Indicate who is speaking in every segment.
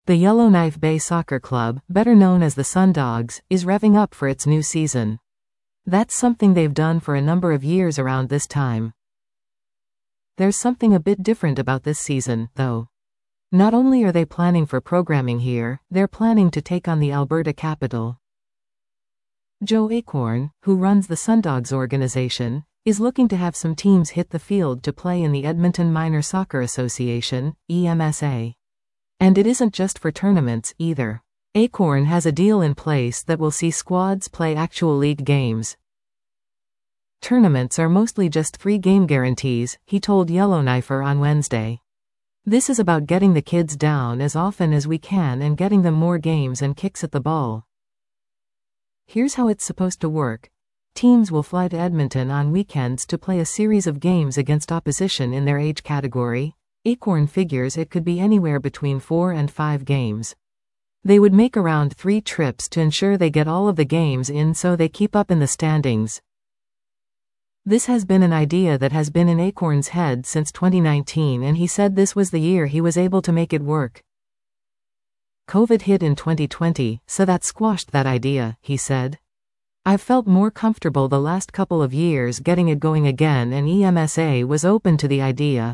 Speaker 1: The Yellowknife Bay Soccer Club, better known as the Sundogs, is revving up for its new season. That's something they've done for a number of years around this time. There's something a bit different about this season, though. Not only are they planning for programming here, they're planning to take on the Alberta capital. Joe Acorn, who runs the Sundogs organization, is looking to have some teams hit the field to play in the Edmonton Minor Soccer Association, EMSA. And it isn't just for tournaments, either. Acorn has a deal in place that will see squads play actual league games. Tournaments are mostly just 3-game guarantees, he told Yellowknifer on Wednesday. This is about getting the kids down as often as we can and getting them more games and kicks at the ball. Here's how it's supposed to work. Teams will fly to Edmonton on weekends to play a series of games against opposition in their age category. Acorn figures it could be anywhere between 4 and 5 games. They would make around 3 trips to ensure they get all of the games in so they keep up in the standings. This has been an idea that has been in Acorn's head since 2019, and he said this was the year he was able to make it work. COVID hit in 2020, so that squashed that idea, he said. I've felt more comfortable the last couple of years getting it going again, and EMSA was open to the idea.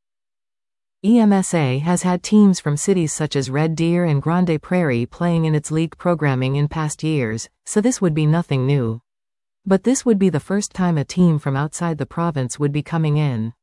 Speaker 1: EMSA has had teams from cities such as Red Deer and Grande Prairie playing in its league programming in past years, so this would be nothing new. But this would be the first time a team from outside the province would be coming in.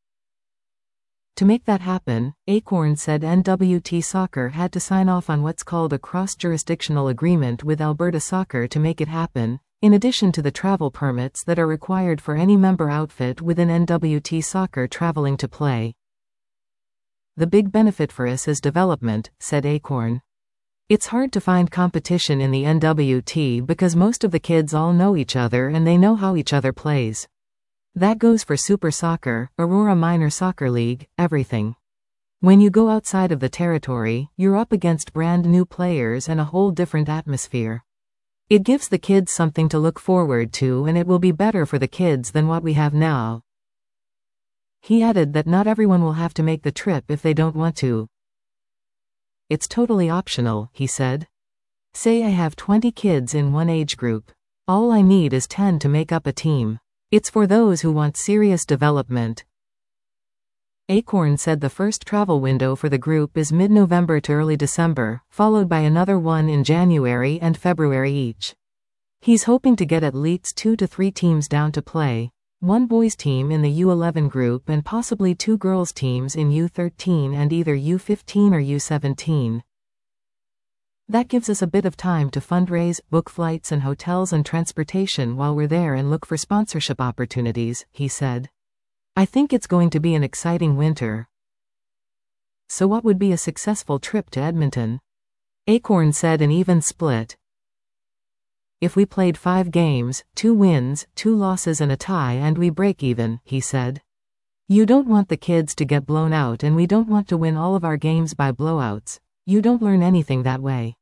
Speaker 1: To make that happen, Acorn said NWT Soccer had to sign off on what's called a cross-jurisdictional agreement with Alberta Soccer to make it happen, in addition to the travel permits that are required for any member outfit within NWT Soccer traveling to play. The big benefit for us is development, said Acorn. It's hard to find competition in the NWT because most of the kids all know each other and they know how each other plays. That goes for Super Soccer, Aurora Minor Soccer League, everything. When you go outside of the territory, you're up against brand new players and a whole different atmosphere. It gives the kids something to look forward to, and it will be better for the kids than what we have now. He added that not everyone will have to make the trip if they don't want to. It's totally optional, he said. Say I have 20 kids in one age group. All I need is 10 to make up a team. It's for those who want serious development. Acorn said the first travel window for the group is mid-November to early December, followed by another one in January and February each. He's hoping to get at least 2 to 3 teams down to play. 1 boys team in the U11 group and possibly 2 girls teams in U13 and either U15 or U17. That gives us a bit of time to fundraise, book flights and hotels and transportation while we're there and look for sponsorship opportunities, he said. I think it's going to be an exciting winter. So what would be a successful trip to Edmonton? Acorn said an even split. If we played 5 games, 2 wins, 2 losses and a tie and we break even, he said. You don't want the kids to get blown out and we don't want to win all of our games by blowouts. You don't learn anything that way.